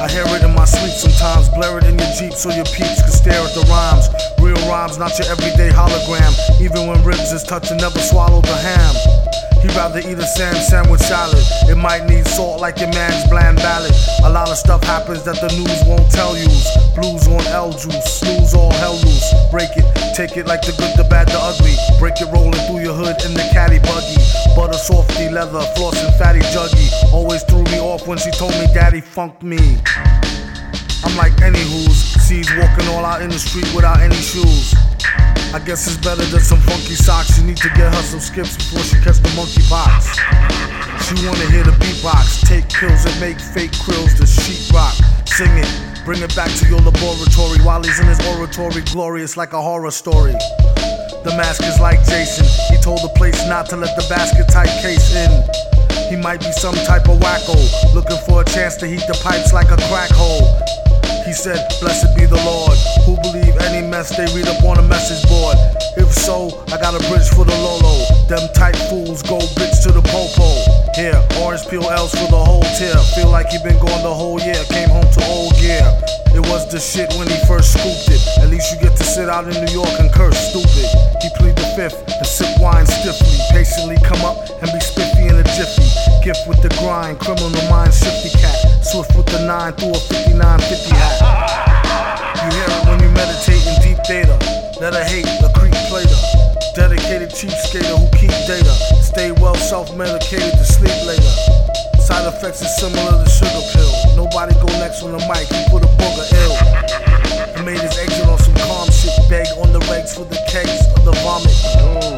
I hear it in my sleep sometimes. Blare it in your Jeep so your peeps can stare at the rhymes. Real rhymes, not your everyday hologram. Even when ribs is touching, never swallow the ham. He'd rather eat a sandwich salad. It might need salt like your man's bland ballad. A lot of stuff happens that the news won't tell yous. Blues on L juice, snooze all hell loose. Break it, take it like the good, the bad, the ugly. Break it rolling through your hood in the caddy buggy. Butter softy leather, flossing fatty juggy. Always threw me off when she told me daddy funked me. I'm like any who's sees walking all out in the street without any shoes. I guess it's better than some funky socks. You need to get her some skips before she catch the monkey pox. She wanna hear the beatbox, take pills and make fake krills to sheetrock. Sing it, bring it back to your laboratory. While he's in his oratory, glorious like a horror story. The mask is like Jason. He told the place not to let the basket type case in. He might be some type of wacko, looking for a chance to heat the pipes like a crack hole. He said, blessed be the Lord, who believe any mess they read up on a message board. If so, I got a bridge for the Lolo. Them tight fools go bitch to the popo. Here, orange peel L's for the whole tier. Feel like he been gone the whole year, came home to old gear. It was the shit when he first scooped it. At least you get to sit out in New York and curse stupid. He plead the fifth and sip wine stiffly. Patiently come up and be spiffy in a jiffy. Gift with the grind, criminal mind, shifty cat. Swift with the 9 through a 5950 hat. You hear it when you meditate in deep data. Let her hate the creep plater. Dedicated cheapskater who keep data. Stay well self-medicated to sleep later. Side effects is similar to sugar pill. Nobody go next on the mic, he put a booger ill. He made his exit on some calm shit. Beg on the regs for the kegs of the vomit.